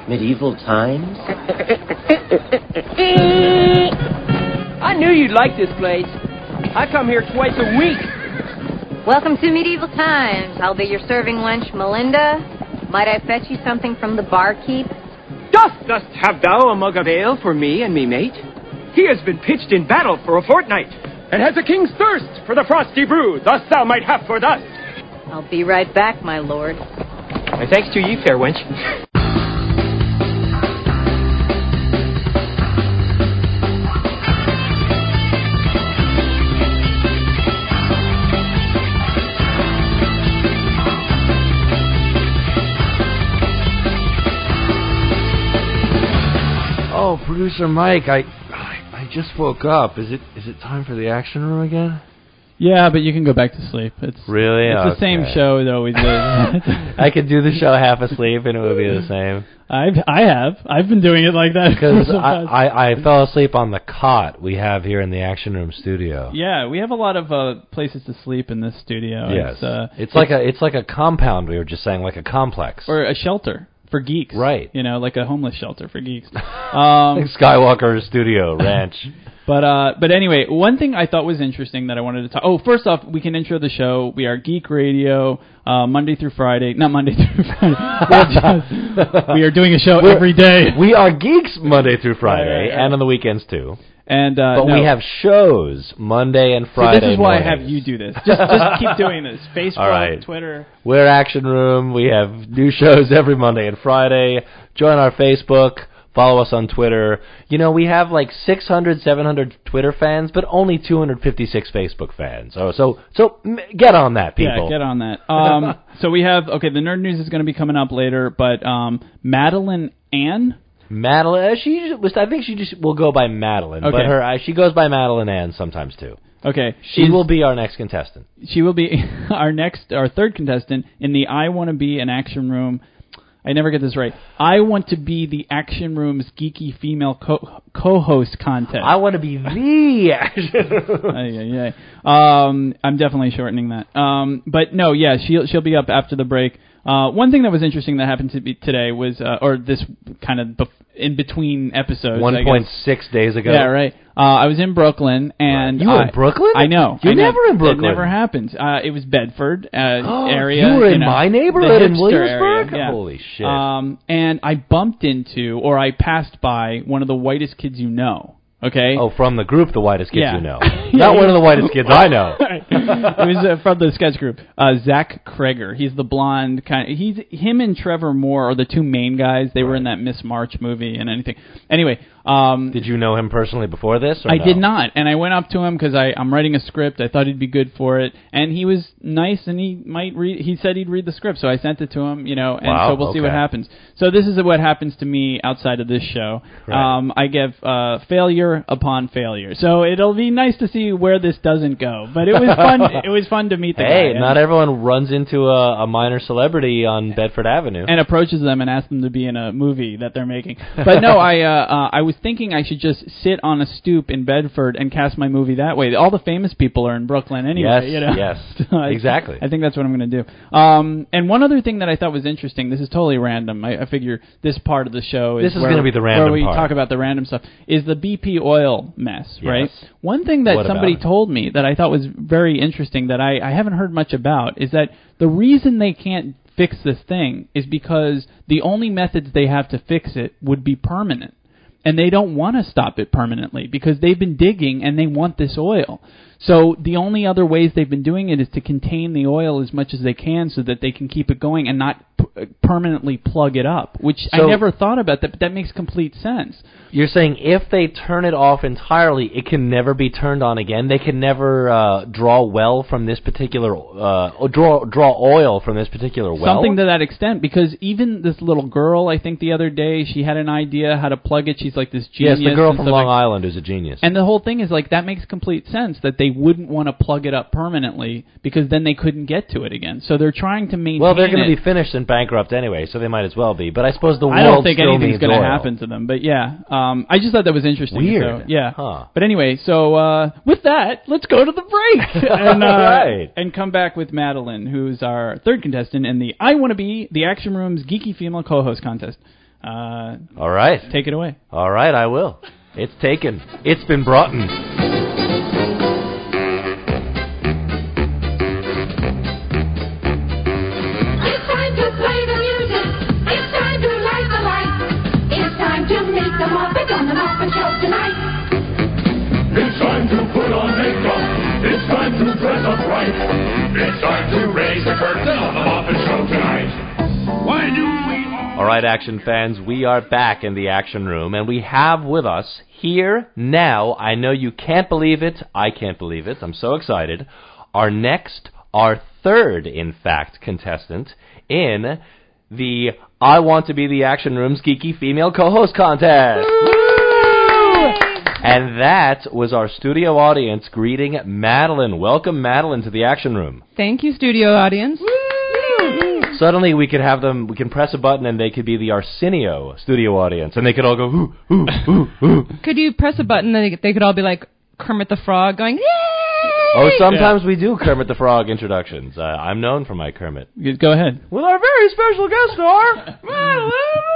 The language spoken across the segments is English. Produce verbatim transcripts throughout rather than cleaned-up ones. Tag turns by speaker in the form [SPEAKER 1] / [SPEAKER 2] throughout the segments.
[SPEAKER 1] Medieval times?
[SPEAKER 2] I knew you'd like this place. I come here twice a week.
[SPEAKER 3] Welcome to Medieval Times. I'll be your serving wench, Melinda. Might I fetch you something from the barkeep?
[SPEAKER 2] Dost, dost have thou a mug of ale for me and me mate? He has been pitched in battle for a fortnight, and has a king's thirst for the frosty brew, thus thou might have for thus.
[SPEAKER 3] I'll be right back, my lord.
[SPEAKER 2] My thanks to ye, fair wench.
[SPEAKER 4] Oh, Producer Mike, I, I I just woke up. Is it is it time for the action room again?
[SPEAKER 5] Yeah, but you can go back to sleep. It's
[SPEAKER 4] really
[SPEAKER 5] it's
[SPEAKER 4] okay.
[SPEAKER 5] the same show it always is.
[SPEAKER 4] I could do the show half asleep and it would be the same.
[SPEAKER 5] I've I have I've been doing it like that
[SPEAKER 4] because I, I I fell asleep on the cot we have here in the action room studio.
[SPEAKER 5] Yeah, we have a lot of uh, places to sleep in this studio.
[SPEAKER 4] Yes,
[SPEAKER 5] it's, uh,
[SPEAKER 4] it's like a it's like a compound. We were just saying, like a complex
[SPEAKER 5] or a shelter. For geeks.
[SPEAKER 4] Right.
[SPEAKER 5] You know, like a homeless shelter for geeks. Um,
[SPEAKER 4] like Skywalker Studio Ranch.
[SPEAKER 5] But uh, but anyway, one thing I thought was interesting that I wanted to talk... Oh, first off, we can intro the show. We are Geek Radio, uh, Monday through Friday. Not Monday through Friday. just, we are doing a show We're, every day.
[SPEAKER 4] We are geeks Monday through Friday, right, right, right. and on the weekends, too.
[SPEAKER 5] And uh,
[SPEAKER 4] But
[SPEAKER 5] no.
[SPEAKER 4] we have shows Monday and Friday.
[SPEAKER 5] So this is why
[SPEAKER 4] mornings.
[SPEAKER 5] I have you do this. Just just keep doing this. Facebook,
[SPEAKER 4] All right.
[SPEAKER 5] Twitter.
[SPEAKER 4] We're Action Room. We have new shows every Monday and Friday. Join our Facebook. Follow us on Twitter. You know, we have like six hundred, seven hundred Twitter fans, but only two hundred fifty-six Facebook fans. Oh, so so get on that, people.
[SPEAKER 5] Yeah, get on that. Um, so we have, okay, the Nerd News is going to be coming up later, but um, Madeline Ann...
[SPEAKER 4] Madeline, she was. I think she just will go by Madeline,
[SPEAKER 5] okay.
[SPEAKER 4] but her uh, she goes by Madeline Ann sometimes too.
[SPEAKER 5] Okay,
[SPEAKER 4] she Is, will be our next contestant.
[SPEAKER 5] She will be our next, our third contestant in the I Want to Be an Action Room. I never get this right. I want to be the Action Room's geeky female co- co-host contest.
[SPEAKER 4] I want to be the Action Room.
[SPEAKER 5] yeah, yeah. Um, I'm definitely shortening that. Um, but no, yeah, she'll she'll be up after the break. Uh, one thing that was interesting that happened to me today was, uh, or this kind of bef- in between episodes,
[SPEAKER 4] one point six days ago.
[SPEAKER 5] Yeah, right. Uh, I was in Brooklyn, and
[SPEAKER 4] right. you were
[SPEAKER 5] uh,
[SPEAKER 4] in Brooklyn?
[SPEAKER 5] I know.
[SPEAKER 4] You're
[SPEAKER 5] I know.
[SPEAKER 4] never in Brooklyn.
[SPEAKER 5] It never happens. Uh, it was Bedford uh,
[SPEAKER 4] oh,
[SPEAKER 5] area.
[SPEAKER 4] You were in
[SPEAKER 5] you know,
[SPEAKER 4] my neighborhood in Williamsburg.
[SPEAKER 5] Area, yeah.
[SPEAKER 4] Holy shit!
[SPEAKER 5] Um, and I bumped into, or I passed by one of the whitest kids you know. Okay.
[SPEAKER 4] Oh, from the group, the whitest kids
[SPEAKER 5] yeah.
[SPEAKER 4] you know.
[SPEAKER 5] yeah,
[SPEAKER 4] Not one of the whitest kids I know.
[SPEAKER 5] It was uh, from the sketch group. Uh, Zach Kreger. He's the blonde kind. Of, he's him and Trevor Moore are the two main guys. They right. were in that Miss March movie and anything. Anyway. Um,
[SPEAKER 4] did you know him personally before this? Or
[SPEAKER 5] I
[SPEAKER 4] no?
[SPEAKER 5] did not, and I went up to him because I'm writing a script. I thought he'd be good for it, and he was nice, and he might read. He said he'd read the script, so I sent it to him. You know, and
[SPEAKER 4] wow,
[SPEAKER 5] so we'll
[SPEAKER 4] okay.
[SPEAKER 5] see what happens. So this is what happens to me outside of this show.
[SPEAKER 4] Right.
[SPEAKER 5] Um, I give uh, failure upon failure. So it'll be nice to see where this doesn't go. But it was fun. It was fun to meet the
[SPEAKER 4] hey,
[SPEAKER 5] guy.
[SPEAKER 4] not everyone runs into a, a minor celebrity on Bedford Avenue
[SPEAKER 5] and approaches them and asks them to be in a movie that they're making. But no, I uh, uh, I was thinking I should just sit on a stoop in Bedford and cast my movie that way. All the famous people are in Brooklyn anyway.
[SPEAKER 4] Yes,
[SPEAKER 5] you know?
[SPEAKER 4] yes,
[SPEAKER 5] so I,
[SPEAKER 4] exactly.
[SPEAKER 5] I think that's what I'm going to do. Um, and one other thing that I thought was interesting, this is totally random. I, I figure this part of the show is
[SPEAKER 4] this is
[SPEAKER 5] where,
[SPEAKER 4] going to be the random
[SPEAKER 5] where we
[SPEAKER 4] part.
[SPEAKER 5] talk about the random stuff, is the B P oil mess,
[SPEAKER 4] yes.
[SPEAKER 5] right? One thing that
[SPEAKER 4] what
[SPEAKER 5] somebody told me that I thought was very interesting that I, I haven't heard much about is that the reason they can't fix this thing is because the only methods they have to fix it would be permanent. And they don't want to stop it permanently because they've been digging and they want this oil. So the only other ways they've been doing it is to contain the oil as much as they can so that they can keep it going and not p- permanently plug it up, which
[SPEAKER 4] so
[SPEAKER 5] I never thought about that, but that makes complete sense.
[SPEAKER 4] You're saying if they turn it off entirely, it can never be turned on again? They can never uh, draw well from this particular, uh, or draw draw oil from this particular well?
[SPEAKER 5] Something to that extent, because even this little girl, I think the other day, she had an idea how to plug it. She's like this genius.
[SPEAKER 4] Yes, the girl from Long
[SPEAKER 5] like,
[SPEAKER 4] Island is a genius.
[SPEAKER 5] And the whole thing is like, that makes complete sense, that they wouldn't want to plug it up permanently because then they couldn't get to it again. So they're trying to maintain it.
[SPEAKER 4] Well, they're going to be finished and bankrupt anyway, so they might as well be. But I suppose the world
[SPEAKER 5] I don't think
[SPEAKER 4] still
[SPEAKER 5] anything's
[SPEAKER 4] going
[SPEAKER 5] to happen to them. But yeah, um, I just thought that was interesting.
[SPEAKER 4] Weird.
[SPEAKER 5] So, yeah.
[SPEAKER 4] Huh.
[SPEAKER 5] But anyway, so uh, with that, let's go to the break and, uh,
[SPEAKER 4] right.
[SPEAKER 5] and come back with Madeline, who's our third contestant in the I Want to Be the Action Room's Geeky Female Co-Host Contest. Uh,
[SPEAKER 4] All right.
[SPEAKER 5] take it away.
[SPEAKER 4] All right, I will. It's taken. It's been brought in.
[SPEAKER 1] It's time to play the music. It's time to light the light. It's time to meet the Muppet on the Muppet Show tonight.
[SPEAKER 6] It's time to put on makeup. It's time to dress up right. It's time to raise the curtain on the Muppet Show tonight. Why do we...
[SPEAKER 4] All right, action fans, we are back in the action room, and we have with us here now, I know you can't believe it, I can't believe it, I'm so excited, our next, our third, in fact, contestant in the I Want to Be the Action Room's Geeky Female Co-Host Contest. And that was our studio audience greeting Madeline. Welcome, Madeline, to the Action Room.
[SPEAKER 7] Thank you, studio audience.
[SPEAKER 4] Suddenly we could have them, we can press a button and they could be the Arsenio studio audience, and they could all go, ooh, ooh, ooh, ooh.
[SPEAKER 7] Could you press a button and they, they could all be like Kermit the Frog going, yay!
[SPEAKER 4] Oh, sometimes yeah. we do Kermit the Frog introductions. Uh, I'm known for my Kermit.
[SPEAKER 5] Go ahead.
[SPEAKER 4] With our very special guest star, Madeline.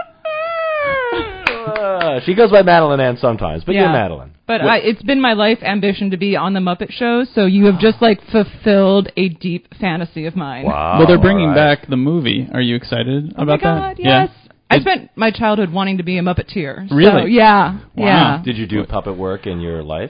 [SPEAKER 4] Uh, she goes by Madeline Ann sometimes, but
[SPEAKER 7] yeah.
[SPEAKER 4] you're Madeline.
[SPEAKER 7] But I, it's been my life ambition to be on the Muppet Show, so you have just like fulfilled a deep fantasy of mine.
[SPEAKER 4] Wow.
[SPEAKER 5] Well, they're bringing
[SPEAKER 4] right.
[SPEAKER 5] back the movie. Are you excited
[SPEAKER 7] oh
[SPEAKER 5] about
[SPEAKER 7] my God,
[SPEAKER 5] that?
[SPEAKER 7] Yes.
[SPEAKER 5] Yeah.
[SPEAKER 7] I spent my childhood wanting to be a Muppeteer.
[SPEAKER 5] Really?
[SPEAKER 7] So, yeah.
[SPEAKER 5] Wow.
[SPEAKER 7] Yeah.
[SPEAKER 4] Did you do puppet work in your life?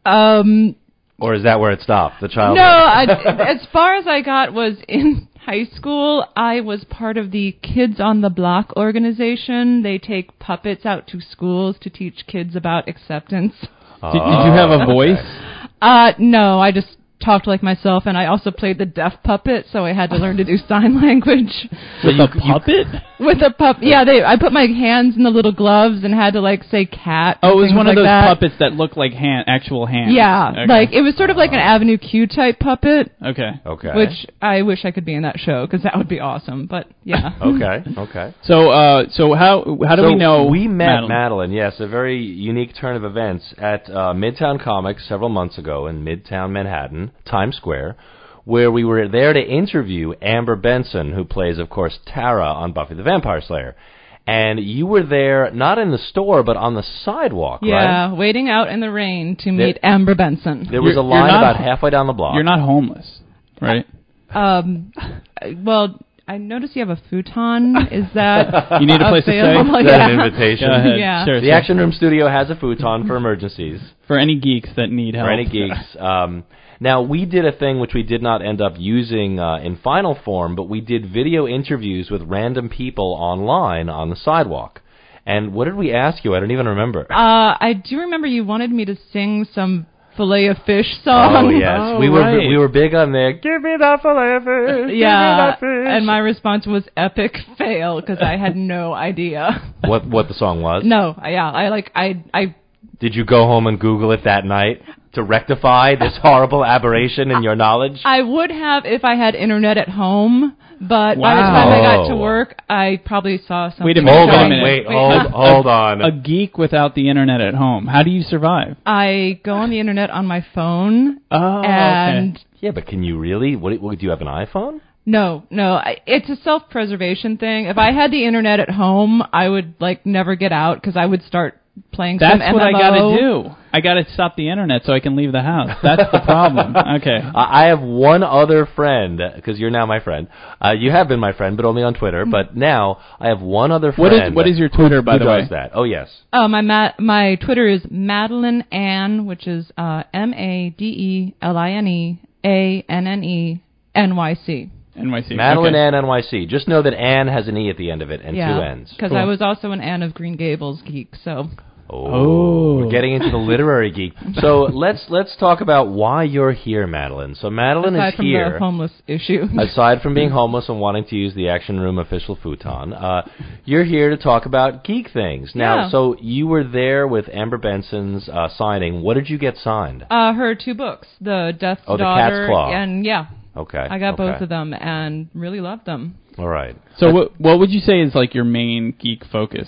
[SPEAKER 7] Um.
[SPEAKER 4] Or is that where it stopped, the childhood?
[SPEAKER 7] No, I, as far as I got was in high school, I was part of the Kids on the Block organization. They take puppets out to schools to teach kids about acceptance.
[SPEAKER 5] Did, did you have a voice?
[SPEAKER 7] Uh, no, I just talked like myself, and I also played the deaf puppet, so I had to learn to do sign language.
[SPEAKER 5] So With you, a puppet?
[SPEAKER 7] With a pup, yeah. They, I put my hands in the little gloves and had to like say cat.
[SPEAKER 5] Oh, it was one
[SPEAKER 7] like
[SPEAKER 5] of those
[SPEAKER 7] that.
[SPEAKER 5] puppets that looked like hand, actual hands.
[SPEAKER 7] Yeah,
[SPEAKER 5] okay.
[SPEAKER 7] like it was sort of like an Avenue Q type puppet.
[SPEAKER 5] Okay.
[SPEAKER 4] Okay.
[SPEAKER 7] Which I wish I could be in that show because that would be awesome. But yeah.
[SPEAKER 4] okay. Okay.
[SPEAKER 5] So, uh, so how how do
[SPEAKER 4] so
[SPEAKER 5] we know
[SPEAKER 4] we met
[SPEAKER 5] Madeline?
[SPEAKER 4] Madeline? Yes, a very unique turn of events at uh, Midtown Comics several months ago in Midtown Manhattan, Times Square, where we were there to interview Amber Benson, who plays, of course, Tara on Buffy the Vampire Slayer. And you were there, not in the store, but on the sidewalk,
[SPEAKER 7] yeah,
[SPEAKER 4] right?
[SPEAKER 7] Yeah, waiting out in the rain to meet there, Amber Benson.
[SPEAKER 4] There was
[SPEAKER 5] you're,
[SPEAKER 4] a line
[SPEAKER 5] not,
[SPEAKER 4] about halfway down the block.
[SPEAKER 5] You're not homeless, right?
[SPEAKER 7] Um, well, I notice you have a futon. Is that
[SPEAKER 5] you need a place
[SPEAKER 7] available?
[SPEAKER 5] to stay?
[SPEAKER 4] Is that
[SPEAKER 7] yeah.
[SPEAKER 4] an invitation?
[SPEAKER 5] Go ahead.
[SPEAKER 7] Yeah.
[SPEAKER 5] Sure,
[SPEAKER 4] the
[SPEAKER 5] sure.
[SPEAKER 4] Action Room Studio has a futon for emergencies.
[SPEAKER 5] For any geeks that need help.
[SPEAKER 4] For any geeks. Um, now, we did a thing which we did not end up using uh, in final form, but we did video interviews with random people online on the sidewalk. And what did we ask you? I don't even remember.
[SPEAKER 7] Uh, I do remember you wanted me to sing some Filet of Fish song.
[SPEAKER 4] Oh, yes.
[SPEAKER 5] Oh,
[SPEAKER 4] we were
[SPEAKER 5] right.
[SPEAKER 4] we were big on there. Give me that filet of fish.
[SPEAKER 7] Yeah,
[SPEAKER 4] Give me that fish.
[SPEAKER 7] and my response was epic fail because I had no idea.
[SPEAKER 4] What what the song was?
[SPEAKER 7] No, yeah, I like I I.
[SPEAKER 4] Did you go home and Google it that night to rectify this horrible aberration in your knowledge?
[SPEAKER 7] I would have if I had internet at home, but
[SPEAKER 5] Wow.
[SPEAKER 7] by the time I got to
[SPEAKER 4] Oh.
[SPEAKER 7] work, I probably saw something.
[SPEAKER 5] Wait a minute,
[SPEAKER 4] Hold
[SPEAKER 5] wait a
[SPEAKER 4] on,
[SPEAKER 5] minute.
[SPEAKER 4] wait, hold, hold on.
[SPEAKER 5] A geek without the internet at home. How do you survive?
[SPEAKER 7] I go on the internet on my phone,
[SPEAKER 5] Oh,
[SPEAKER 7] and
[SPEAKER 5] okay.
[SPEAKER 4] Yeah, but can you really? What, what, do you have an iPhone?
[SPEAKER 7] no, no, I, it's a self-preservation thing. If I had the internet at home, I would like never get out because I would start playing
[SPEAKER 5] That's
[SPEAKER 7] some M M O.
[SPEAKER 5] what I gotta do. I gotta stop the internet so I can leave the house. That's the problem. Okay.
[SPEAKER 4] I I have one other friend, because you're now my friend. Uh, you have been my friend, but only on Twitter. But now I have one other
[SPEAKER 5] What
[SPEAKER 4] friend.
[SPEAKER 5] is what is your Twitter, by
[SPEAKER 4] who
[SPEAKER 5] the
[SPEAKER 4] does
[SPEAKER 5] way?
[SPEAKER 4] that? Oh, yes.
[SPEAKER 7] Uh, my ma- my Twitter is Madeline Ann, which is uh, M A D E L I N E A N N E N Y C.
[SPEAKER 5] N Y C.
[SPEAKER 4] Madeline
[SPEAKER 5] okay.
[SPEAKER 4] Ann N Y C. Just know that Ann has an E at the end of it and
[SPEAKER 7] Yeah,
[SPEAKER 4] two N's.
[SPEAKER 7] because
[SPEAKER 5] Cool.
[SPEAKER 7] I was also an Anne of Green Gables geek, so...
[SPEAKER 4] Oh,
[SPEAKER 5] Oh.
[SPEAKER 4] we're getting into the literary geek. So let's let's talk about why you're here, Madeline. So Madeline
[SPEAKER 7] aside
[SPEAKER 4] is
[SPEAKER 7] from
[SPEAKER 4] here.
[SPEAKER 7] the homeless issue.
[SPEAKER 4] Aside from being homeless and wanting to use the Action Room official futon, uh, you're here to talk about geek things. Now,
[SPEAKER 7] Yeah.
[SPEAKER 4] so you were there with Amber Benson's uh, signing. What did you get signed?
[SPEAKER 7] Uh, her two books, The Death's
[SPEAKER 4] Oh, The Cat's
[SPEAKER 7] Daughter,
[SPEAKER 4] Claw.
[SPEAKER 7] and yeah,
[SPEAKER 4] Okay.
[SPEAKER 7] I got
[SPEAKER 4] okay.
[SPEAKER 7] both of them and really loved them.
[SPEAKER 4] All right.
[SPEAKER 5] So what what would you say is like your main geek focus?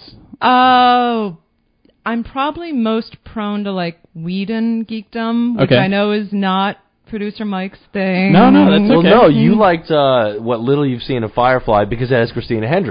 [SPEAKER 7] Oh, I'm probably most prone to like Whedon geekdom, which
[SPEAKER 5] Okay.
[SPEAKER 7] I know is not producer Mike's thing.
[SPEAKER 5] No, no, that's
[SPEAKER 4] Well,
[SPEAKER 5] okay.
[SPEAKER 4] no, you liked uh, what little you've seen of Firefly because it has Christina Hendricks.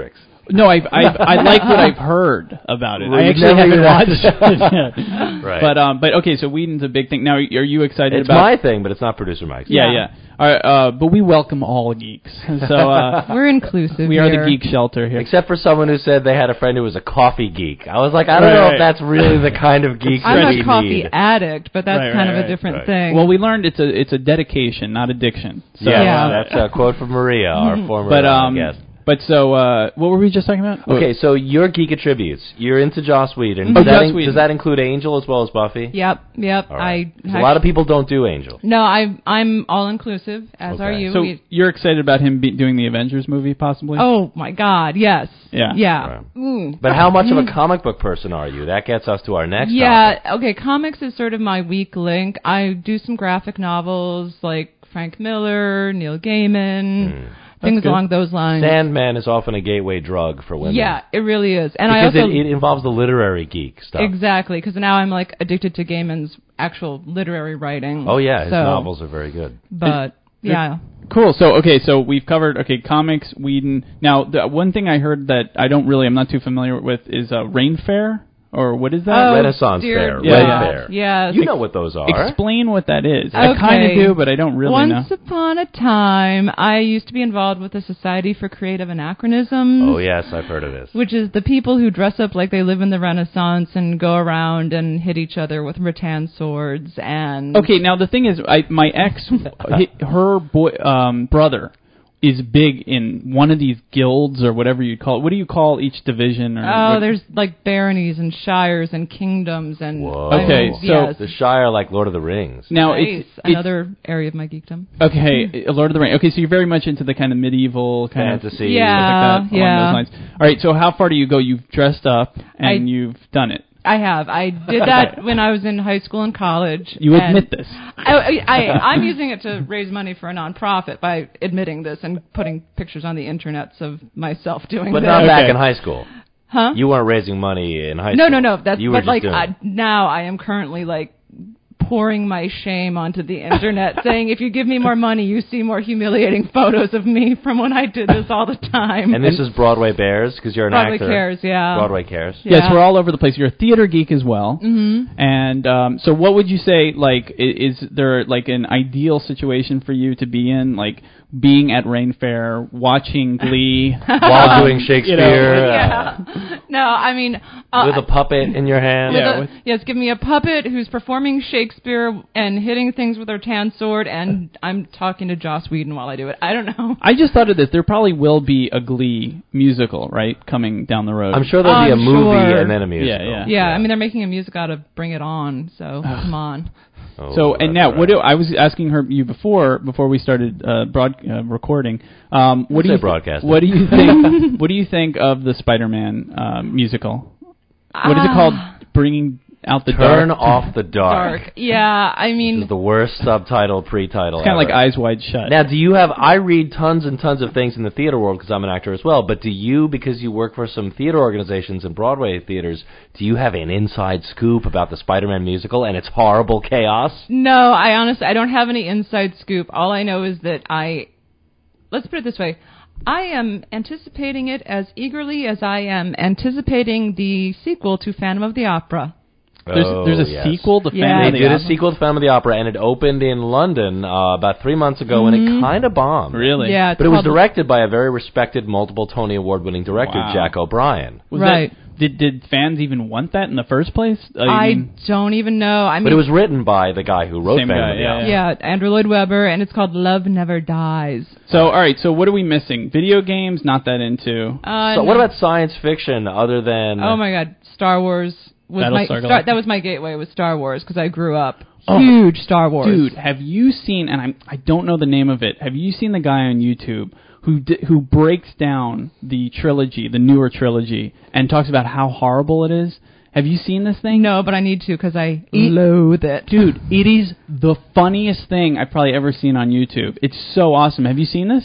[SPEAKER 5] No, I've, I've I like what I've heard about it.
[SPEAKER 4] Well,
[SPEAKER 5] I
[SPEAKER 4] you've
[SPEAKER 5] actually
[SPEAKER 4] never
[SPEAKER 5] haven't
[SPEAKER 4] even
[SPEAKER 5] watched it yet.
[SPEAKER 4] Right.
[SPEAKER 5] But um, but okay, so Whedon's a big thing. Now, are you excited
[SPEAKER 4] It's
[SPEAKER 5] about?
[SPEAKER 4] my thing, but it's not producer Mike's.
[SPEAKER 5] Yeah, yeah. All right, uh, but we welcome all geeks. So uh,
[SPEAKER 7] We're inclusive.
[SPEAKER 5] we are
[SPEAKER 7] here.
[SPEAKER 5] the geek shelter here.
[SPEAKER 4] Except for someone who said they had a friend who was a coffee geek. I was like, I don't
[SPEAKER 5] Right,
[SPEAKER 4] know
[SPEAKER 5] right.
[SPEAKER 4] if that's really the kind of geek that
[SPEAKER 7] I'm
[SPEAKER 4] we
[SPEAKER 7] a coffee
[SPEAKER 4] need.
[SPEAKER 7] addict, but that's
[SPEAKER 5] Right,
[SPEAKER 7] kind
[SPEAKER 5] right,
[SPEAKER 7] of
[SPEAKER 5] right,
[SPEAKER 7] a different
[SPEAKER 4] right.
[SPEAKER 7] thing.
[SPEAKER 5] Well, we learned it's a it's a dedication, not addiction. So,
[SPEAKER 4] yeah,
[SPEAKER 7] Yeah.
[SPEAKER 4] that's a quote from Maria, our former
[SPEAKER 5] but
[SPEAKER 4] uh,
[SPEAKER 5] um,
[SPEAKER 4] guest.
[SPEAKER 5] but so uh, what were we just talking about?
[SPEAKER 4] Okay, so your geek attributes. You're into Joss Whedon.
[SPEAKER 5] Oh,
[SPEAKER 4] Does, that
[SPEAKER 5] Joss
[SPEAKER 4] in-
[SPEAKER 5] Whedon.
[SPEAKER 4] does that include Angel as well as Buffy?
[SPEAKER 7] Yep, yep.
[SPEAKER 4] All right.
[SPEAKER 7] I
[SPEAKER 4] 'Cause a lot of people don't do Angel.
[SPEAKER 7] No, I I'm all inclusive, as
[SPEAKER 4] Okay.
[SPEAKER 7] are you.
[SPEAKER 5] So
[SPEAKER 7] We-
[SPEAKER 5] you're excited about him be doing the Avengers movie, possibly?
[SPEAKER 7] oh my God, yes.
[SPEAKER 5] Yeah.
[SPEAKER 7] Yeah.
[SPEAKER 4] Right.
[SPEAKER 7] Mm.
[SPEAKER 4] But how much of a comic book person are you? That gets us to our next
[SPEAKER 7] Yeah,
[SPEAKER 4] topic.
[SPEAKER 7] okay, comics is sort of my weak link. I do some graphic novels like Frank Miller, Neil Gaiman,
[SPEAKER 4] Hmm.
[SPEAKER 7] things
[SPEAKER 5] good.
[SPEAKER 7] along those lines.
[SPEAKER 4] Sandman is often a gateway drug for women.
[SPEAKER 7] Yeah, it really is. And
[SPEAKER 4] Because
[SPEAKER 7] I also
[SPEAKER 4] it, it involves the literary geek stuff.
[SPEAKER 7] exactly, because now I'm like addicted to Gaiman's actual literary writing.
[SPEAKER 4] Oh, yeah, his
[SPEAKER 7] so,
[SPEAKER 4] novels are very good.
[SPEAKER 7] But yeah.
[SPEAKER 5] Cool. So okay, so we've covered okay comics, Whedon. Now the one thing I heard that I don't really, I'm not too familiar with is uh, Rain Fair, or what is that?
[SPEAKER 7] Oh,
[SPEAKER 4] Renaissance
[SPEAKER 7] dear
[SPEAKER 4] Fair,
[SPEAKER 7] God.
[SPEAKER 5] Yeah,
[SPEAKER 4] Red
[SPEAKER 5] yeah.
[SPEAKER 4] Fair.
[SPEAKER 7] Yes.
[SPEAKER 4] You know what those are.
[SPEAKER 5] Explain what that is. I
[SPEAKER 7] Okay.
[SPEAKER 5] kind of do, but I don't really
[SPEAKER 7] Once
[SPEAKER 5] know.
[SPEAKER 7] upon a time, I used to be involved with the Society for Creative Anachronisms.
[SPEAKER 4] Oh, yes, I've heard of this.
[SPEAKER 7] Which is the people who dress up like they live in the Renaissance and go around and hit each other with rattan swords and...
[SPEAKER 5] Okay, now the thing is, I, my ex, hi- her boy, um, brother, is big in one of these guilds or whatever you call it. What do you call each division? Or
[SPEAKER 7] Oh,
[SPEAKER 5] what-
[SPEAKER 7] there's like baronies and shires and kingdoms and...
[SPEAKER 4] Whoa.
[SPEAKER 7] I mean,
[SPEAKER 5] Okay, so-
[SPEAKER 7] yes.
[SPEAKER 4] The Shire, like Lord of the Rings.
[SPEAKER 5] now
[SPEAKER 7] Nice.
[SPEAKER 5] it's, it's
[SPEAKER 7] Another area of my geekdom.
[SPEAKER 5] okay. Lord of the Rings. Okay, so you're very much into the kind of medieval kind of
[SPEAKER 4] Fantasy.
[SPEAKER 7] Yeah.
[SPEAKER 5] stuff like that,
[SPEAKER 7] yeah.
[SPEAKER 5] along those lines. All right, so how far do you go? You've dressed up and
[SPEAKER 7] I-
[SPEAKER 5] you've done it.
[SPEAKER 7] I have. I did that when I was in high school and college.
[SPEAKER 5] You
[SPEAKER 7] and
[SPEAKER 5] admit this.
[SPEAKER 7] I, I, I, I'm using it to raise money for a nonprofit by admitting this and putting pictures on the internets of myself doing
[SPEAKER 4] But
[SPEAKER 7] this.
[SPEAKER 4] not back
[SPEAKER 5] Okay.
[SPEAKER 4] in high school.
[SPEAKER 7] Huh?
[SPEAKER 4] You weren't raising money in high
[SPEAKER 7] no,
[SPEAKER 4] school.
[SPEAKER 7] no, no. That's
[SPEAKER 4] you were
[SPEAKER 7] but
[SPEAKER 4] just
[SPEAKER 7] like
[SPEAKER 4] doing
[SPEAKER 7] I,
[SPEAKER 4] it.
[SPEAKER 7] now I am currently like pouring my shame onto the internet, saying if you give me more money, you see more humiliating photos of me from when I did this all the time.
[SPEAKER 4] And this is Broadway Bears, because you're an
[SPEAKER 7] Broadway
[SPEAKER 4] actor.
[SPEAKER 7] Cares, yeah.
[SPEAKER 4] Broadway Cares.
[SPEAKER 7] Yeah.
[SPEAKER 5] Yes, we're all over the place. You're a theater geek as well.
[SPEAKER 7] Mm-hmm.
[SPEAKER 5] And um, so what would you say, like, i- is there, like, an ideal situation for you to be in? Like, being at Rain Fair, watching Glee.
[SPEAKER 4] While
[SPEAKER 5] um,
[SPEAKER 4] doing Shakespeare.
[SPEAKER 5] you know,
[SPEAKER 4] uh,
[SPEAKER 7] Yeah. No, I mean... Uh,
[SPEAKER 4] with a puppet in your hand.
[SPEAKER 7] With
[SPEAKER 5] Yeah,
[SPEAKER 7] a-
[SPEAKER 5] with-
[SPEAKER 7] yes, give me a puppet who's performing Shakespeare and hitting things with her tan sword, and I'm talking to Joss Whedon while I do it. I don't know.
[SPEAKER 5] I just thought of this. There probably will be a Glee musical, right, coming down the road.
[SPEAKER 4] I'm sure there'll be a
[SPEAKER 7] I'm
[SPEAKER 4] movie
[SPEAKER 7] sure.
[SPEAKER 4] and then a musical.
[SPEAKER 5] Yeah,
[SPEAKER 7] Yeah, I mean, they're making a music out of Bring It On, so come on.
[SPEAKER 4] Oh,
[SPEAKER 5] So and
[SPEAKER 4] that's
[SPEAKER 5] now,
[SPEAKER 4] right.
[SPEAKER 5] what do I was asking her you before before we started uh, broad uh, recording? Um, what do
[SPEAKER 4] say
[SPEAKER 5] you thi-
[SPEAKER 4] broadcasting.
[SPEAKER 5] What do you think? What do you think of the Spider-Man uh, musical? What is it called? Bringing out the
[SPEAKER 4] Turn
[SPEAKER 5] dark.
[SPEAKER 4] off the dark.
[SPEAKER 7] Dark. Yeah, I
[SPEAKER 4] This
[SPEAKER 7] mean,
[SPEAKER 4] is the worst subtitle pre-title.
[SPEAKER 5] It's kind of like
[SPEAKER 4] ever.
[SPEAKER 5] Eyes Wide Shut.
[SPEAKER 4] Now, do you have? I read tons and tons of things in the theater world because I'm an actor as well. But do you, because you work for some theater organizations and Broadway theaters, do you have an inside scoop about the Spider-Man musical and its horrible chaos?
[SPEAKER 7] no, I honestly, I don't have any inside scoop. All I know is that I, let's put it this way, I am anticipating it as eagerly as I am anticipating the sequel to Phantom of the Opera.
[SPEAKER 5] There's,
[SPEAKER 4] Oh,
[SPEAKER 5] there's a
[SPEAKER 4] yes.
[SPEAKER 5] sequel to
[SPEAKER 7] Yeah.
[SPEAKER 5] Phantom
[SPEAKER 4] They
[SPEAKER 5] of the
[SPEAKER 4] did a
[SPEAKER 5] Opera?
[SPEAKER 4] sequel to Phantom of the Opera, and it opened in London uh, about three months ago, and it kind of bombed.
[SPEAKER 5] Really?
[SPEAKER 7] Yeah, it's
[SPEAKER 4] But it was
[SPEAKER 7] called-
[SPEAKER 4] directed by a very respected, multiple Tony Award-winning director,
[SPEAKER 5] Wow.
[SPEAKER 4] Jack O'Brien.
[SPEAKER 5] Was
[SPEAKER 7] Right.
[SPEAKER 5] That, did did fans even want that in the first place? Uh, you
[SPEAKER 7] I
[SPEAKER 5] mean-
[SPEAKER 7] don't even know. I mean,
[SPEAKER 4] But it was written by the guy who wrote
[SPEAKER 5] Same
[SPEAKER 4] Phantom
[SPEAKER 5] guy,
[SPEAKER 4] of the
[SPEAKER 5] yeah,
[SPEAKER 4] Opera.
[SPEAKER 7] yeah, Andrew Lloyd Webber, and it's called Love Never Dies.
[SPEAKER 5] So all right. So what are we missing? Video games? Not that into.
[SPEAKER 7] Uh,
[SPEAKER 4] So
[SPEAKER 7] no-
[SPEAKER 4] what about science fiction other than...
[SPEAKER 7] Oh my God, Star Wars was my
[SPEAKER 5] Battlestar
[SPEAKER 7] Star,
[SPEAKER 5] Galactica.
[SPEAKER 7] that was my gateway with Star Wars because I grew up
[SPEAKER 5] Oh.
[SPEAKER 7] huge Star Wars.
[SPEAKER 5] Dude, have you seen? And I I don't know the name of it. Have you seen the guy on YouTube who di- who breaks down the trilogy, the newer trilogy, and talks about how horrible it is? Have you seen this thing?
[SPEAKER 7] No, but I need to because I
[SPEAKER 5] It-
[SPEAKER 7] loathe it.
[SPEAKER 5] Dude, it is the funniest thing I've probably ever seen on YouTube. It's so awesome. Have you seen this?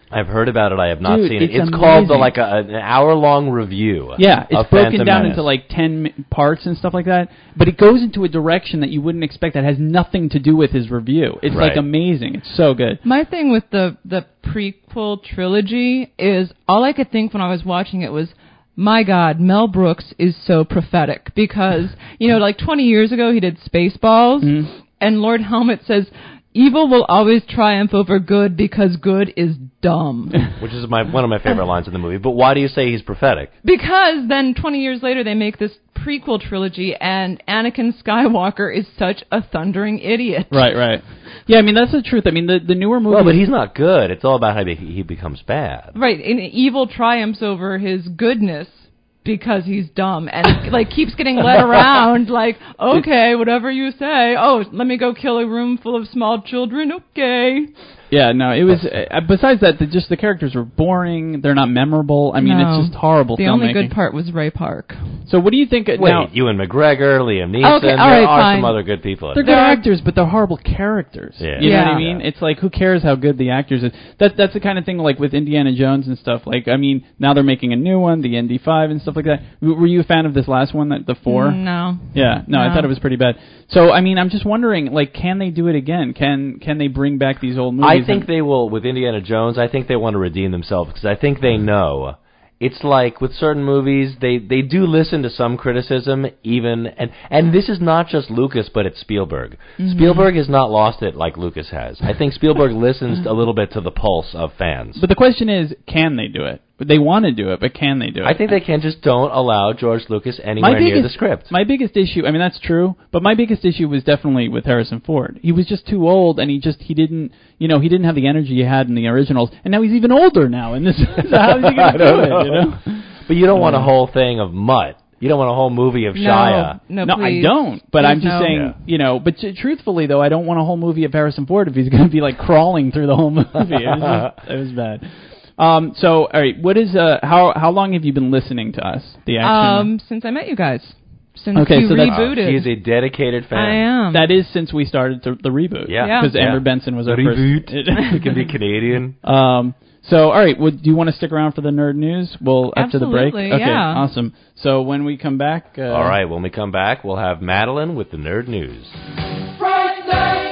[SPEAKER 4] I've heard about it. I have not
[SPEAKER 5] Dude,
[SPEAKER 4] seen it.
[SPEAKER 5] it's
[SPEAKER 4] It's called the,
[SPEAKER 5] amazing.
[SPEAKER 4] like a, an hour-long review.
[SPEAKER 5] Yeah, it's
[SPEAKER 4] of
[SPEAKER 5] broken
[SPEAKER 4] Phantom
[SPEAKER 5] down
[SPEAKER 4] Menace.
[SPEAKER 5] into like ten mi- parts and stuff like that. But it goes into a direction that you wouldn't expect that has nothing to do with his review. It's
[SPEAKER 4] Right.
[SPEAKER 5] like amazing. It's so good.
[SPEAKER 7] My thing with the the prequel trilogy is all I could think when I was watching it was, my God, Mel Brooks is so prophetic because, you know, like twenty years ago he did Spaceballs,
[SPEAKER 5] Mhm.
[SPEAKER 7] and Lord Helmet says, evil will always triumph over good because good is dumb.
[SPEAKER 4] Which is my one of my favorite lines in the movie. But why do you say he's prophetic?
[SPEAKER 7] Because then twenty years later they make this prequel trilogy and Anakin Skywalker is such a thundering idiot.
[SPEAKER 5] Right, right. Yeah, I mean, that's the truth. I mean, the, the newer movies...
[SPEAKER 4] Well, but he's not good. It's all about how he he becomes bad.
[SPEAKER 7] Right, and evil triumphs over his goodness because he's dumb and like keeps getting led around like, okay, whatever you say. Oh, let me go kill a room full of small children. Okay.
[SPEAKER 5] Yeah, no, it was... Uh, besides that, the, just the characters were boring. They're not memorable. I mean,
[SPEAKER 7] No.
[SPEAKER 5] it's just horrible
[SPEAKER 7] The
[SPEAKER 5] filmmaking.
[SPEAKER 7] only good part was Ray Park.
[SPEAKER 5] So what do you think... Uh,
[SPEAKER 4] Wait,
[SPEAKER 5] now,
[SPEAKER 4] Ewan McGregor, Liam Neeson,
[SPEAKER 7] Okay, all
[SPEAKER 4] there
[SPEAKER 7] right,
[SPEAKER 4] are
[SPEAKER 7] fine.
[SPEAKER 4] some other good people in
[SPEAKER 5] they're
[SPEAKER 4] it.
[SPEAKER 5] good
[SPEAKER 7] There are-
[SPEAKER 5] actors, but they're horrible characters.
[SPEAKER 4] Yeah.
[SPEAKER 5] You know what
[SPEAKER 7] Yeah.
[SPEAKER 5] I mean?
[SPEAKER 4] Yeah.
[SPEAKER 5] It's like, who cares how good the actors is? That, that's the kind of thing, like, with Indiana Jones and stuff. Like, I mean, now they're making a new one, the Indy five and stuff like that. W- Were you a fan of this last one, that the four?
[SPEAKER 7] No.
[SPEAKER 5] Yeah, no, I
[SPEAKER 7] No.
[SPEAKER 5] thought it was pretty bad. So, I mean, I'm just wondering, like, can they do it again? Can can they bring back these old movies?
[SPEAKER 4] I think
[SPEAKER 5] and-
[SPEAKER 4] they will, with Indiana Jones, I think they want to redeem themselves because I think they know. It's like with certain movies, they, they do listen to some criticism, even, and, and this is not just Lucas, but it's Spielberg.
[SPEAKER 5] Mm-hmm.
[SPEAKER 4] Spielberg has not lost it like Lucas has. I think Spielberg listens a little bit to the pulse of fans.
[SPEAKER 5] But the question is, can they do it? They want to do it, but can they do it?
[SPEAKER 4] I think they can, just don't allow George Lucas anywhere near the script.
[SPEAKER 5] My biggest issue, I mean, that's true, but my biggest issue was definitely with Harrison Ford. He was just too old, and he just, he didn't, you know, he didn't have the energy he had in the originals, and now he's even older now in this, so how is he going to do it, you know?
[SPEAKER 4] But you don't want a whole thing of mutt. You don't want a whole movie of Shia.
[SPEAKER 7] No,
[SPEAKER 5] No,
[SPEAKER 7] please.
[SPEAKER 5] I don't. But
[SPEAKER 7] Please
[SPEAKER 5] I'm just
[SPEAKER 7] no.
[SPEAKER 5] saying,
[SPEAKER 4] Yeah.
[SPEAKER 5] you know. But t- truthfully, though, I don't want a whole movie of Harrison Ford if he's going to be like crawling through the whole movie. It was, just, it was bad. Um. So, all right. What is uh? How how long have you been listening to us? The action.
[SPEAKER 7] Um, since I met you guys. Since
[SPEAKER 5] Okay,
[SPEAKER 7] you
[SPEAKER 5] so that's-
[SPEAKER 7] rebooted.
[SPEAKER 4] He is a dedicated fan.
[SPEAKER 7] I am.
[SPEAKER 5] That is since we started the, the reboot.
[SPEAKER 4] Yeah.
[SPEAKER 7] Yeah.
[SPEAKER 5] Because
[SPEAKER 4] Yeah.
[SPEAKER 5] Amber Benson was
[SPEAKER 4] The
[SPEAKER 5] our
[SPEAKER 4] reboot.
[SPEAKER 5] first.
[SPEAKER 4] He can be Canadian.
[SPEAKER 5] Um. So, all right. Would do you want to stick around for the nerd news? Well, after the break.
[SPEAKER 7] Absolutely,
[SPEAKER 5] Okay.
[SPEAKER 7] yeah.
[SPEAKER 5] Awesome. So when we come back. Uh,
[SPEAKER 4] All right, when we come back, we'll have Madeline with the Nerd News.
[SPEAKER 1] Friday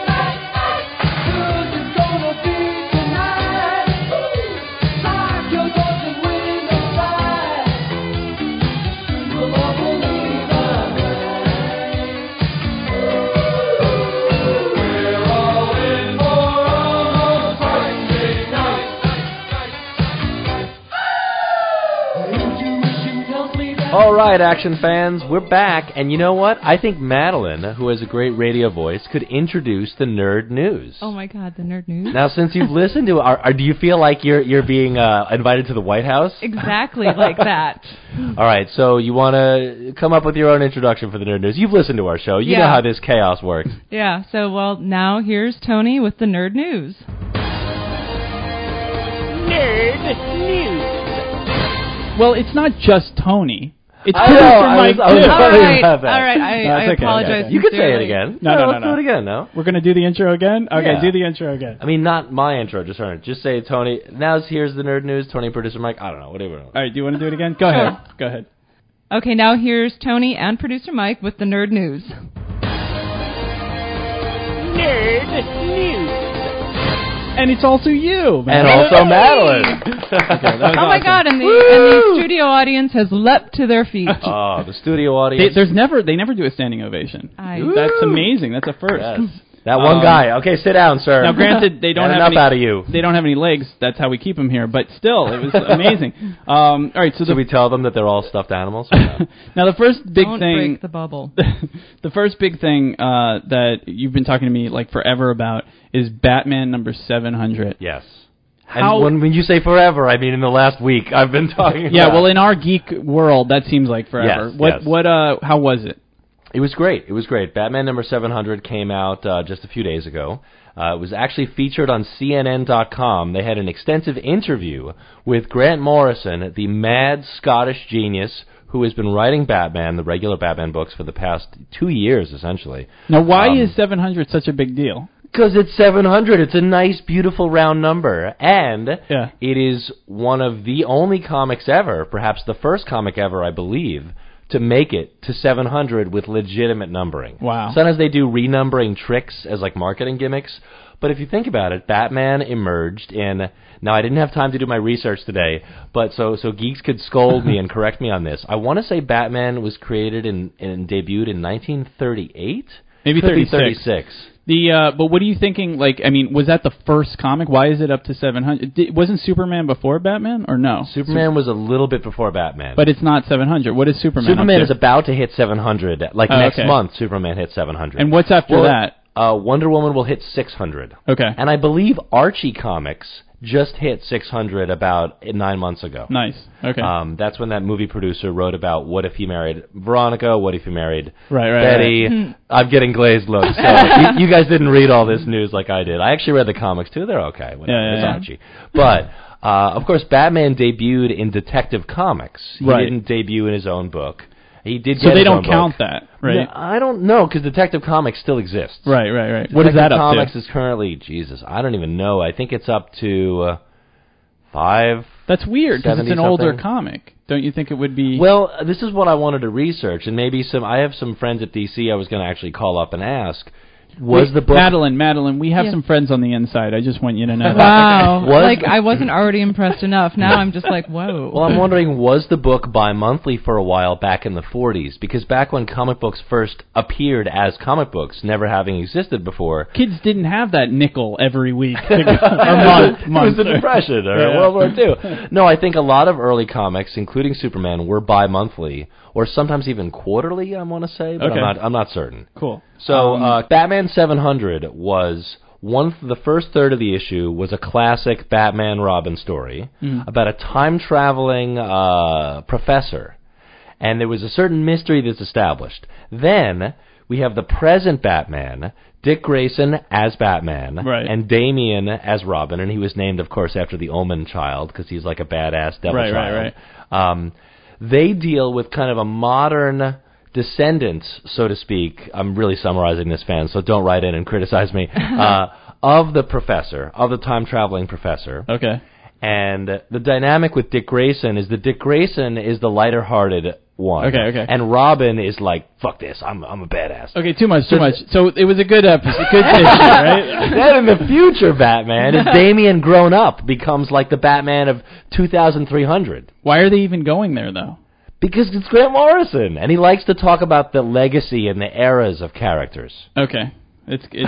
[SPEAKER 1] night, who's it gonna be tonight? Like you're gonna win the fight. We'll all believe we're all in for a Friday night. Intuition tells me that.
[SPEAKER 4] All right, action fans, we're back, and you know what? I think Madeline, who has a great radio voice, could introduce the Nerd News.
[SPEAKER 7] Oh my God, the nerd news.
[SPEAKER 4] Now, since you've listened to it, are, are, do you feel like you're you're being uh, invited to the White House?
[SPEAKER 7] Exactly like that.
[SPEAKER 4] All right, so you want to come up with your own introduction for the Nerd News. You've listened to our show. You know
[SPEAKER 7] Yeah.
[SPEAKER 4] how this chaos works.
[SPEAKER 7] Yeah. So well, now here's Tony with the nerd news.
[SPEAKER 5] Well, it's not just Tony. It's
[SPEAKER 4] I
[SPEAKER 5] producer
[SPEAKER 4] know, I
[SPEAKER 5] Mike
[SPEAKER 4] was- I was
[SPEAKER 5] too.
[SPEAKER 7] All
[SPEAKER 4] wondering
[SPEAKER 7] right,
[SPEAKER 4] about that.
[SPEAKER 7] all right. I,
[SPEAKER 5] No,
[SPEAKER 7] I
[SPEAKER 5] it's okay,
[SPEAKER 7] apologize.
[SPEAKER 5] okay.
[SPEAKER 4] You could say it
[SPEAKER 7] sincerely.
[SPEAKER 4] again.
[SPEAKER 5] No, no, no,
[SPEAKER 4] let's
[SPEAKER 5] no.
[SPEAKER 4] do it again, no?
[SPEAKER 5] We're gonna do the intro again. Okay,
[SPEAKER 4] Yeah.
[SPEAKER 5] do the intro again.
[SPEAKER 4] I mean, not my intro, just her. Just say, Tony, now here's the Nerd News, Tony, producer Mike. I don't know, whatever.
[SPEAKER 5] All right, do you want to do it again? Go ahead. Go ahead.
[SPEAKER 7] Okay, now here's Tony and producer Mike with the nerd news.
[SPEAKER 5] And it's also you, man.
[SPEAKER 4] And also Madeline.
[SPEAKER 5] Okay, that was
[SPEAKER 7] Oh my
[SPEAKER 5] awesome.
[SPEAKER 7] God! And the, and the studio audience has leapt to their feet.
[SPEAKER 4] Oh, the studio
[SPEAKER 5] They,
[SPEAKER 4] audience.
[SPEAKER 5] there's never they never do a standing ovation.
[SPEAKER 7] I-
[SPEAKER 5] That's amazing. That's a first.
[SPEAKER 4] Yes. That one
[SPEAKER 5] Um,
[SPEAKER 4] guy. Okay, sit down, sir.
[SPEAKER 5] Now, granted, they don't
[SPEAKER 4] Got
[SPEAKER 5] have
[SPEAKER 4] enough
[SPEAKER 5] any,
[SPEAKER 4] out of you.
[SPEAKER 5] They don't have any legs. That's how we keep them here. But still, it was amazing. Um, all right, so
[SPEAKER 4] Should
[SPEAKER 5] the
[SPEAKER 4] we tell them that they're all stuffed animals? Or no?
[SPEAKER 5] now the first big
[SPEAKER 7] Don't
[SPEAKER 5] thing.
[SPEAKER 7] break the bubble.
[SPEAKER 5] The first big thing uh, that you've been talking to me like forever about is Batman number seven hundred.
[SPEAKER 4] Yes.
[SPEAKER 5] How-
[SPEAKER 4] And when, when you say forever, I mean in the last week. I've been talking
[SPEAKER 5] Yeah,
[SPEAKER 4] about.
[SPEAKER 5] well, in our geek world, that seems like forever.
[SPEAKER 4] Yes,
[SPEAKER 5] what?
[SPEAKER 4] yes.
[SPEAKER 5] What? Uh, how was it?
[SPEAKER 4] It was great. It was great. Batman number seven hundred came out uh, just a few days ago. Uh, it was actually featured on C N N dot com. They had an extensive interview with Grant Morrison, the mad Scottish genius who has been writing Batman, the regular Batman books, for the past two years, essentially.
[SPEAKER 5] Now, why
[SPEAKER 4] Um,
[SPEAKER 5] is seven hundred such a big deal?
[SPEAKER 4] Because it's seven hundred. It's a nice, beautiful round number. And
[SPEAKER 5] Yeah.
[SPEAKER 4] it is one of the only comics ever, perhaps the first comic ever, I believe, to make it to seven hundred with legitimate numbering.
[SPEAKER 5] Wow.
[SPEAKER 4] Sometimes they do renumbering tricks as like marketing gimmicks. But if you think about it, Batman emerged in... Now, I didn't have time to do my research today, but so so geeks could scold me and correct me on this. I want to say Batman was created and, and debuted in nineteen thirty-eight?
[SPEAKER 5] Maybe
[SPEAKER 4] Could be
[SPEAKER 5] thirty-six.
[SPEAKER 4] thirty-six.
[SPEAKER 5] The uh, but what are you thinking? Like, I mean, was that the first comic? Why is it up to seven hundred? Did, wasn't Superman before Batman, or no?
[SPEAKER 4] Superman was a little bit before Batman.
[SPEAKER 5] But it's not seven hundred. What is Superman?
[SPEAKER 4] Superman
[SPEAKER 5] up
[SPEAKER 4] is
[SPEAKER 5] to?
[SPEAKER 4] about to hit seven hundred. Like
[SPEAKER 5] Oh,
[SPEAKER 4] next
[SPEAKER 5] okay.
[SPEAKER 4] month, Superman hits seven hundred.
[SPEAKER 5] And what's after
[SPEAKER 4] Well,
[SPEAKER 5] that?
[SPEAKER 4] Uh, Wonder Woman will hit six hundred.
[SPEAKER 5] Okay.
[SPEAKER 4] And I believe Archie Comics just hit six hundred about nine months ago.
[SPEAKER 5] Nice. Okay.
[SPEAKER 4] Um, that's when that movie producer wrote about what if he married Veronica, what if he married
[SPEAKER 5] Right, right,
[SPEAKER 4] Betty.
[SPEAKER 5] right.
[SPEAKER 4] I'm getting glazed looks. So you, you guys didn't read all this news like I did. I actually read the comics too. They're okay. Whatever.
[SPEAKER 5] Yeah, yeah,
[SPEAKER 4] it's
[SPEAKER 5] yeah.
[SPEAKER 4] Archie. But uh, of course, Batman debuted in Detective Comics. He
[SPEAKER 5] Right.
[SPEAKER 4] didn't debut in his own book. He did.
[SPEAKER 5] So
[SPEAKER 4] get
[SPEAKER 5] they
[SPEAKER 4] his
[SPEAKER 5] don't
[SPEAKER 4] own
[SPEAKER 5] count
[SPEAKER 4] book.
[SPEAKER 5] that, right?
[SPEAKER 4] No, I don't know because Detective Comics still exists.
[SPEAKER 5] Right, right, right. What is
[SPEAKER 4] Detective
[SPEAKER 5] that up
[SPEAKER 4] Comics
[SPEAKER 5] to?
[SPEAKER 4] is currently Jesus. I don't even know. I think it's up to uh, five.
[SPEAKER 5] That's weird because it's an
[SPEAKER 4] seventy
[SPEAKER 5] older
[SPEAKER 4] something.
[SPEAKER 5] comic. Don't you think it would be?
[SPEAKER 4] Well, uh, this is what I wanted to research, and maybe some. I have some friends at D C. I was going to actually call up and ask. Was
[SPEAKER 5] Wait,
[SPEAKER 4] the book?
[SPEAKER 5] Madeline, Madeline, we have
[SPEAKER 7] Yeah.
[SPEAKER 5] some friends on the inside. I just want you to know that.
[SPEAKER 7] Wow.
[SPEAKER 4] Was-
[SPEAKER 7] like, I wasn't already impressed enough. Now I'm just like, whoa.
[SPEAKER 4] Well, I'm wondering, was the book bi-monthly for a while back in the forties? Because back when comic books first appeared as comic books, never having existed before,
[SPEAKER 5] Kids didn't have that nickel every week. or month,
[SPEAKER 4] it was
[SPEAKER 5] month.
[SPEAKER 4] the Depression or
[SPEAKER 5] Yeah.
[SPEAKER 4] World War Two. No, I think a lot of early comics, including Superman, were bi-monthly or sometimes even quarterly. I want to say, but
[SPEAKER 5] Okay.
[SPEAKER 4] I'm not. I'm not certain.
[SPEAKER 5] Cool.
[SPEAKER 4] So,
[SPEAKER 5] Um,
[SPEAKER 4] uh, Batman seven hundred was one. The first third of the issue was a classic Batman Robin story
[SPEAKER 5] Mm.
[SPEAKER 4] about a time traveling uh, professor, and there was a certain mystery that's established. Then we have the present Batman, Dick Grayson as Batman,
[SPEAKER 5] Right.
[SPEAKER 4] and Damian as Robin, and he was named, of course, after the Omen child because he's like a badass devil
[SPEAKER 5] Right, right,
[SPEAKER 4] child. Um, they deal with kind of a modern descendants, so to speak. I'm really summarizing this, fans, so don't write in and criticize me. uh, of the professor, of the time-traveling professor.
[SPEAKER 5] Okay.
[SPEAKER 4] And the dynamic with Dick Grayson is that Dick Grayson is the lighter-hearted one.
[SPEAKER 5] Okay, okay.
[SPEAKER 4] And Robin is like, fuck this, I'm I'm a badass.
[SPEAKER 5] Okay, too much, too
[SPEAKER 4] So
[SPEAKER 5] much.
[SPEAKER 4] th-
[SPEAKER 5] So it was a good episode, a good issue, right?
[SPEAKER 4] Then in the future, Batman is Damian grown up, becomes like the Batman of two thousand three hundred.
[SPEAKER 5] Why are they even going there, though?
[SPEAKER 4] Because it's Grant Morrison, and he likes to talk about the legacy and the eras of characters.
[SPEAKER 5] Okay. It's, it's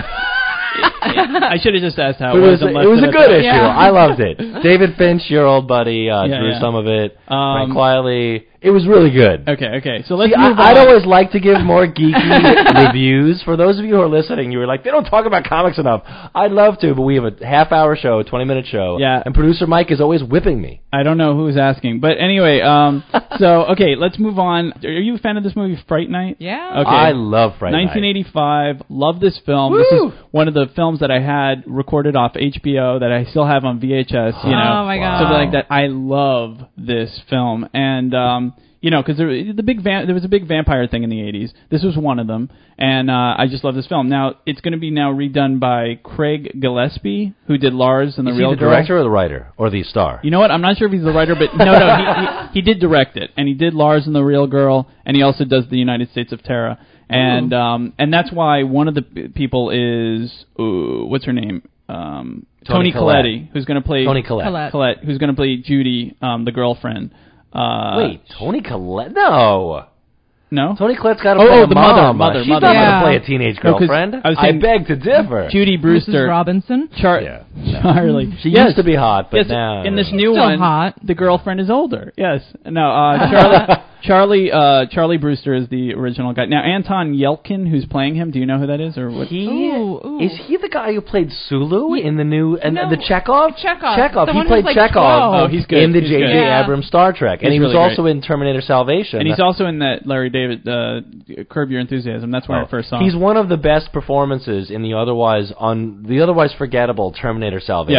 [SPEAKER 5] I should have just asked how
[SPEAKER 4] It
[SPEAKER 5] it
[SPEAKER 4] was
[SPEAKER 5] was. and
[SPEAKER 4] it
[SPEAKER 5] left
[SPEAKER 4] was a
[SPEAKER 5] at
[SPEAKER 4] good
[SPEAKER 5] that.
[SPEAKER 4] issue.
[SPEAKER 7] Yeah.
[SPEAKER 4] I loved it. David Finch, your old buddy, uh,
[SPEAKER 5] Yeah,
[SPEAKER 4] drew
[SPEAKER 5] yeah.
[SPEAKER 4] some of it.
[SPEAKER 5] Um,
[SPEAKER 4] Frank Wiley. It was really good.
[SPEAKER 5] Okay, okay. So let's
[SPEAKER 4] See,
[SPEAKER 5] move
[SPEAKER 4] I,
[SPEAKER 5] on.
[SPEAKER 4] I'd always like to give more geeky reviews. For those of you who are listening, you were like, they don't talk about comics enough. I'd love to, but we have a half-hour show, a twenty-minute show,
[SPEAKER 5] Yeah.
[SPEAKER 4] and producer Mike is always whipping me.
[SPEAKER 5] I don't know who's asking, but anyway. Um. so okay, let's move on. Are you a fan of this movie, Fright Night?
[SPEAKER 7] Yeah.
[SPEAKER 5] Okay.
[SPEAKER 4] I love Fright Night.
[SPEAKER 5] nineteen eighty-five. Love this film. This
[SPEAKER 4] Woo!
[SPEAKER 5] is one of the films that I had recorded off H B O that I still have on V H S. You know,
[SPEAKER 7] Oh, my God.
[SPEAKER 5] something like that. I love this film, and um, you know, because there the big va- there was a big vampire thing in the eighties. This was one of them, and uh, I just love this film. Now it's going to be now redone by Craig Gillespie, who did Lars and the
[SPEAKER 4] Is
[SPEAKER 5] Real
[SPEAKER 4] he the
[SPEAKER 5] Girl.
[SPEAKER 4] director or the writer? Or the star?
[SPEAKER 5] You know what? I'm not sure if he's the writer, but no, no, he, he, he did direct it, and he did Lars and the Real Girl, and he also does the United States of Terra, and um, and that's why one of the p- people is uh, what's her name? Um,
[SPEAKER 4] Toni
[SPEAKER 5] Tony
[SPEAKER 4] Collette.
[SPEAKER 5] Colletti, who's going to play
[SPEAKER 4] Toni Collette.
[SPEAKER 7] Collette.
[SPEAKER 5] Collette, who's going to play Judy, um, the girlfriend. Uh,
[SPEAKER 4] Wait, Toni Collette? No.
[SPEAKER 5] no,
[SPEAKER 4] Tony Collette's got to
[SPEAKER 5] Oh,
[SPEAKER 4] play
[SPEAKER 5] oh,
[SPEAKER 4] a
[SPEAKER 5] the
[SPEAKER 4] mom.
[SPEAKER 5] mother, mother,
[SPEAKER 4] She's
[SPEAKER 5] mother.
[SPEAKER 4] not
[SPEAKER 7] Yeah.
[SPEAKER 4] going to play a teenage
[SPEAKER 5] No, 'cause
[SPEAKER 4] girlfriend.
[SPEAKER 5] I was saying-
[SPEAKER 4] beg to differ.
[SPEAKER 5] Judy
[SPEAKER 7] Missus
[SPEAKER 5] Brewster,
[SPEAKER 7] Robinson.
[SPEAKER 5] Char-
[SPEAKER 4] Yeah.
[SPEAKER 5] Charlie.
[SPEAKER 4] She
[SPEAKER 5] Yes.
[SPEAKER 4] used to be hot, but
[SPEAKER 5] Yes,
[SPEAKER 4] now
[SPEAKER 5] in this new
[SPEAKER 7] Still
[SPEAKER 5] one,
[SPEAKER 7] hot.
[SPEAKER 5] the girlfriend is older. Yes, no, uh, Charlie, Charlie, uh, Charlie Brewster is the original guy. Now Anton Yelkin, who's playing him, do you know who that is, or what?
[SPEAKER 4] He
[SPEAKER 7] Ooh, ooh.
[SPEAKER 4] is he the guy who played Sulu in the new and
[SPEAKER 7] No,
[SPEAKER 4] the Chekhov?
[SPEAKER 7] Chekhov.
[SPEAKER 4] Chekhov.
[SPEAKER 7] The
[SPEAKER 4] He
[SPEAKER 7] one
[SPEAKER 4] played
[SPEAKER 7] who's like
[SPEAKER 4] Chekhov.
[SPEAKER 7] twelve.
[SPEAKER 5] Oh, he's good.
[SPEAKER 4] in the
[SPEAKER 5] He's
[SPEAKER 4] J J
[SPEAKER 5] good.
[SPEAKER 7] Yeah.
[SPEAKER 4] Abrams Star Trek, and
[SPEAKER 5] He's
[SPEAKER 4] he was
[SPEAKER 5] really
[SPEAKER 4] also
[SPEAKER 5] great.
[SPEAKER 4] in Terminator Salvation.
[SPEAKER 5] And he's also in that Larry David uh, Curb Your Enthusiasm. That's where
[SPEAKER 4] Oh,
[SPEAKER 5] I first saw him.
[SPEAKER 4] he's one of the best performances in the otherwise on the otherwise forgettable Terminator Salvation.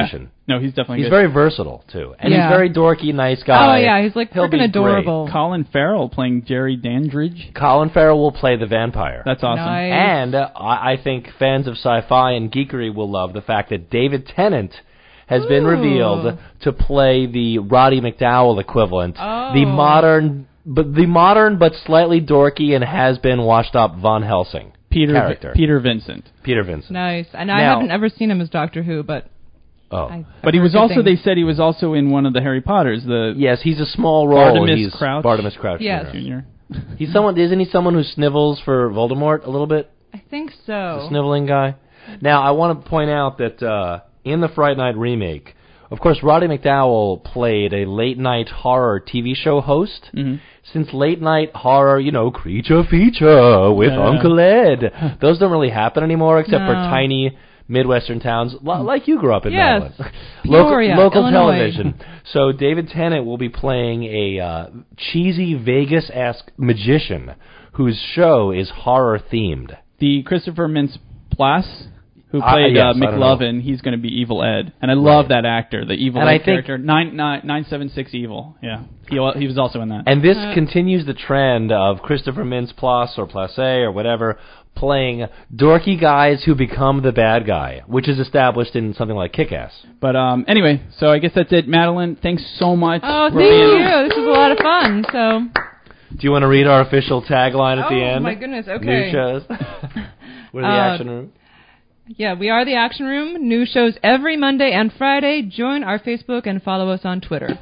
[SPEAKER 5] No, he's definitely
[SPEAKER 4] He's
[SPEAKER 5] good.
[SPEAKER 4] very versatile, too. And
[SPEAKER 7] Yeah.
[SPEAKER 4] he's very dorky, nice guy.
[SPEAKER 7] Oh, yeah, he's like
[SPEAKER 4] He'll
[SPEAKER 7] freaking
[SPEAKER 4] be
[SPEAKER 7] adorable.
[SPEAKER 4] great.
[SPEAKER 5] Colin Farrell playing Jerry Dandridge.
[SPEAKER 4] Colin Farrell will play the vampire.
[SPEAKER 5] That's awesome.
[SPEAKER 7] Nice.
[SPEAKER 4] And uh, I I think fans of sci-fi and geekery will love the fact that David Tennant has been
[SPEAKER 7] Ooh.
[SPEAKER 4] revealed to play the Roddy McDowall equivalent,
[SPEAKER 7] Oh.
[SPEAKER 4] the modern, but the modern but slightly dorky and has been washed up Von Helsing
[SPEAKER 5] Peter
[SPEAKER 4] character.
[SPEAKER 5] Peter Vincent.
[SPEAKER 4] Peter Vincent.
[SPEAKER 7] Nice. And I
[SPEAKER 4] Now-
[SPEAKER 7] haven't ever seen him as Doctor Who, but
[SPEAKER 4] Oh,
[SPEAKER 7] I,
[SPEAKER 5] But he
[SPEAKER 7] I've
[SPEAKER 5] was
[SPEAKER 7] heard
[SPEAKER 5] also,
[SPEAKER 7] good
[SPEAKER 5] they
[SPEAKER 7] things.
[SPEAKER 5] said he was also in one of the Harry Potters, the
[SPEAKER 4] yes, he's a small role.
[SPEAKER 5] Bartimaeus
[SPEAKER 4] he's
[SPEAKER 5] Crouch.
[SPEAKER 4] Bartimaeus Crouch.
[SPEAKER 7] Yes.
[SPEAKER 5] Junior.
[SPEAKER 4] He's someone, isn't he? Someone who snivels for Voldemort a little bit.
[SPEAKER 7] I think
[SPEAKER 4] The
[SPEAKER 7] so.
[SPEAKER 4] sniveling guy. Now, I want to point out that uh, in the Fright Night remake, of course, Roddy McDowall played a late-night horror T V show host.
[SPEAKER 5] Mm-hmm.
[SPEAKER 4] Since late-night horror, you know, creature feature with
[SPEAKER 5] Yeah.
[SPEAKER 4] Uncle Ed, those don't really happen anymore except for
[SPEAKER 7] No.
[SPEAKER 4] tiny Midwestern towns, li- like you grew up in,
[SPEAKER 7] Yes.
[SPEAKER 4] Maryland.
[SPEAKER 7] Peoria,
[SPEAKER 4] local local
[SPEAKER 7] Illinois.
[SPEAKER 4] television. So David Tennant will be playing a uh, cheesy Vegas-esque magician whose show is horror-themed.
[SPEAKER 5] The Christopher Mintz-Plasse, who
[SPEAKER 4] Uh,
[SPEAKER 5] played
[SPEAKER 4] yes,
[SPEAKER 5] uh,
[SPEAKER 4] I don't know.
[SPEAKER 5] McLovin, he's going to be Evil Ed. And I love
[SPEAKER 4] Right.
[SPEAKER 5] that actor, the Evil
[SPEAKER 4] And
[SPEAKER 5] Ed
[SPEAKER 4] I think-
[SPEAKER 5] character. Nine, nine, nine seven six Evil. Yeah. He, al- he was also in that.
[SPEAKER 4] And this
[SPEAKER 7] Uh,
[SPEAKER 4] continues the trend of Christopher Mintz-Plasse or Plasse or whatever playing dorky guys who become the bad guy, which is established in something like Kick-Ass.
[SPEAKER 5] But um, anyway, so I guess that's it. Madeline, thanks so much.
[SPEAKER 7] Oh,
[SPEAKER 5] for
[SPEAKER 7] thank
[SPEAKER 5] being-
[SPEAKER 7] you. This was a lot of fun. So,
[SPEAKER 4] Do you want to read our official tagline at the
[SPEAKER 7] Oh,
[SPEAKER 4] end?
[SPEAKER 7] my goodness, okay.
[SPEAKER 4] New shows. We're the
[SPEAKER 7] Uh,
[SPEAKER 4] Action Room.
[SPEAKER 7] yeah, we are the Action Room. New shows every Monday and Friday. Join our Facebook and follow us on Twitter.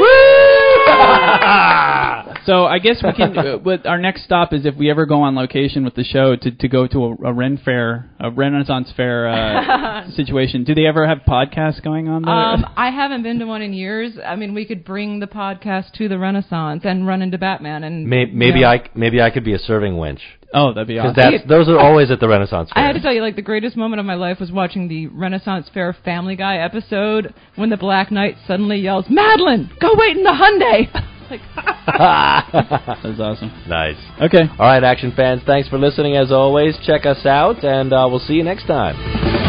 [SPEAKER 5] So I guess we can. Uh, with our next stop is if we ever go on location with the show to, to go to a, a Ren Fair, a Renaissance Fair uh, situation. Do they ever have podcasts going on there?
[SPEAKER 7] Um, I haven't been to one in years. I mean, we could bring the podcast to the Renaissance and run into Batman. And
[SPEAKER 4] Maybe, maybe
[SPEAKER 7] you know.
[SPEAKER 4] I maybe I could be a serving wench
[SPEAKER 5] oh, that'd be
[SPEAKER 4] because
[SPEAKER 5] awesome.
[SPEAKER 4] that's those are always at the Renaissance Fair.
[SPEAKER 7] I had to tell you, like, the greatest moment of my life was watching the Renaissance Fair Family Guy episode when the Black Knight suddenly yells, "Madeline, go wait in the Hyundai!" Like,
[SPEAKER 5] That's awesome.
[SPEAKER 4] Nice.
[SPEAKER 5] Okay.
[SPEAKER 4] All right, Action fans, thanks for listening as always. Check us out, and uh, we'll see you next time.